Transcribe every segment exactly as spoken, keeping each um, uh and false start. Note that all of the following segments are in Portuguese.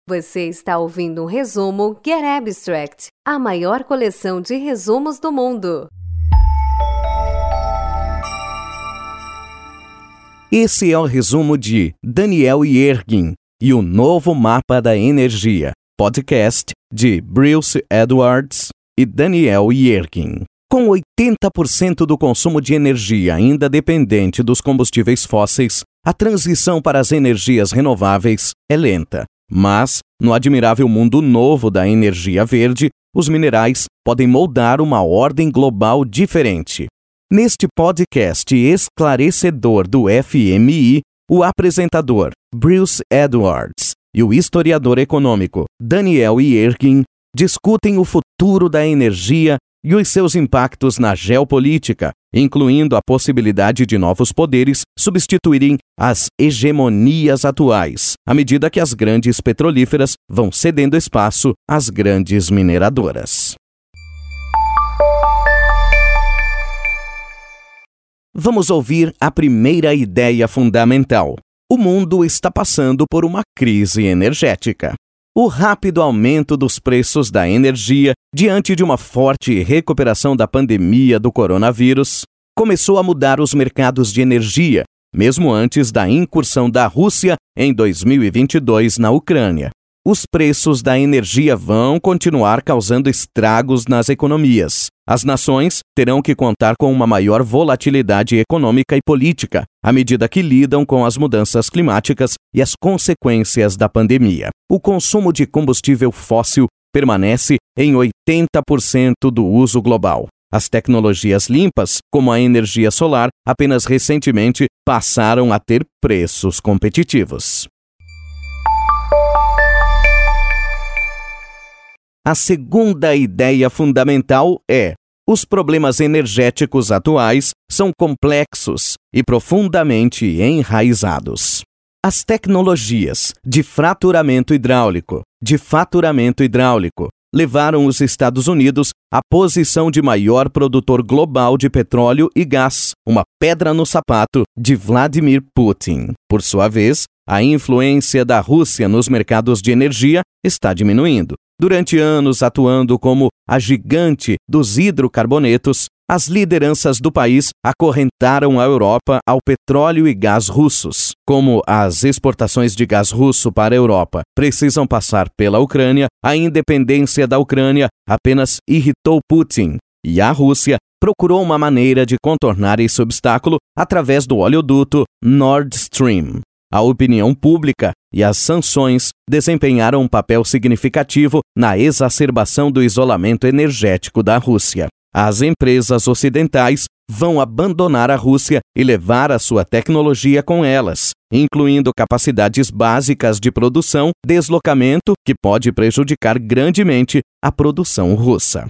Você está ouvindo um resumo Get Abstract, a maior coleção de resumos do mundo. Esse é o resumo de Daniel Yergin e o Novo Mapa da Energia, podcast de Bruce Edwards e Daniel Yergin. Com oitenta por cento do consumo de energia ainda dependente dos combustíveis fósseis, a transição para as energias renováveis é lenta. Mas, no admirável mundo novo da energia verde, os minerais podem moldar uma ordem global diferente. Neste podcast esclarecedor do F M I, o apresentador Bruce Edwards e o historiador econômico Daniel Yergin discutem o futuro da energia e os seus impactos na geopolítica, incluindo a possibilidade de novos poderes substituírem as hegemonias atuais, à medida que as grandes petrolíferas vão cedendo espaço às grandes mineradoras. Vamos ouvir a primeira ideia fundamental. O mundo está passando por uma crise energética. O rápido aumento dos preços da energia diante de uma forte recuperação da pandemia do coronavírus começou a mudar os mercados de energia, mesmo antes da incursão da Rússia em dois mil e vinte e dois na Ucrânia. Os preços da energia vão continuar causando estragos nas economias. As nações terão que contar com uma maior volatilidade econômica e política, à medida que lidam com as mudanças climáticas e as consequências da pandemia. O consumo de combustível fóssil permanece em oitenta por cento do uso global. As tecnologias limpas, como a energia solar, apenas recentemente passaram a ter preços competitivos. A segunda ideia fundamental é: os problemas energéticos atuais são complexos e profundamente enraizados. As tecnologias de fraturamento hidráulico, de faturamento hidráulico, levaram os Estados Unidos à posição de maior produtor global de petróleo e gás, uma pedra no sapato de Vladimir Putin. Por sua vez, a influência da Rússia nos mercados de energia está diminuindo. Durante anos atuando como a gigante dos hidrocarbonetos, as lideranças do país acorrentaram a Europa ao petróleo e gás russos. Como as exportações de gás russo para a Europa precisam passar pela Ucrânia, a independência da Ucrânia apenas irritou Putin, e a Rússia procurou uma maneira de contornar esse obstáculo através do oleoduto Nord Stream. A opinião pública e as sanções desempenharam um papel significativo na exacerbação do isolamento energético da Rússia. As empresas ocidentais vão abandonar a Rússia e levar a sua tecnologia com elas, incluindo capacidades básicas de produção, deslocamento que pode prejudicar grandemente a produção russa.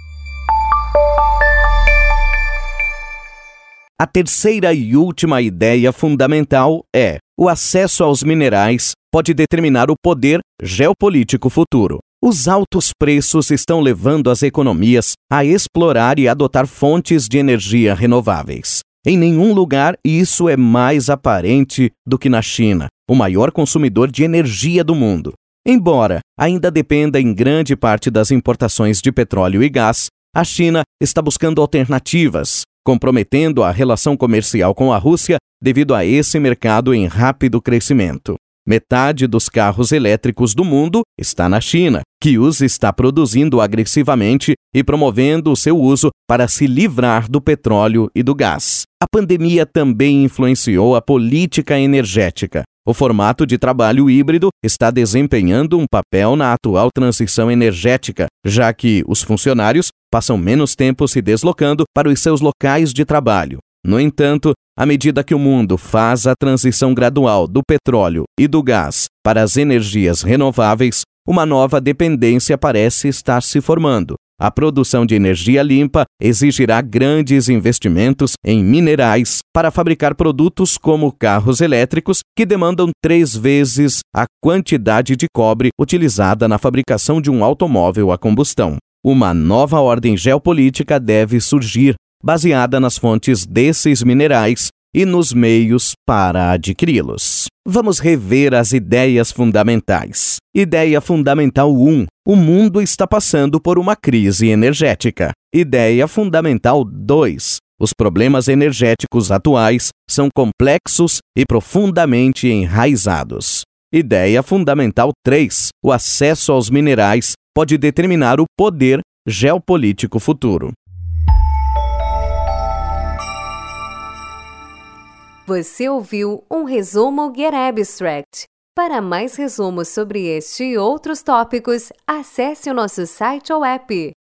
A terceira e última ideia fundamental é: o acesso aos minerais pode determinar o poder geopolítico futuro. Os altos preços estão levando as economias a explorar e adotar fontes de energia renováveis. Em nenhum lugar isso é mais aparente do que na China, o maior consumidor de energia do mundo. Embora ainda dependa em grande parte das importações de petróleo e gás, a China está buscando alternativas, comprometendo a relação comercial com a Rússia devido a esse mercado em rápido crescimento. Metade dos carros elétricos do mundo está na China, que os está produzindo agressivamente e promovendo o seu uso para se livrar do petróleo e do gás. A pandemia também influenciou a política energética. O formato de trabalho híbrido está desempenhando um papel na atual transição energética, já que os funcionários passam menos tempo se deslocando para os seus locais de trabalho. No entanto, à medida que o mundo faz a transição gradual do petróleo e do gás para as energias renováveis, uma nova dependência parece estar se formando. A produção de energia limpa exigirá grandes investimentos em minerais para fabricar produtos como carros elétricos, que demandam três vezes a quantidade de cobre utilizada na fabricação de um automóvel a combustão. Uma nova ordem geopolítica deve surgir, baseada nas fontes desses minerais e nos meios para adquiri-los. Vamos rever as ideias fundamentais. Ideia fundamental um. O mundo está passando por uma crise energética. Ideia fundamental dois. Os problemas energéticos atuais são complexos e profundamente enraizados. Ideia fundamental três. O acesso aos minerais pode determinar o poder geopolítico futuro. Você ouviu um resumo Get Abstract. Para mais resumos sobre este e outros tópicos, acesse o nosso site ou app.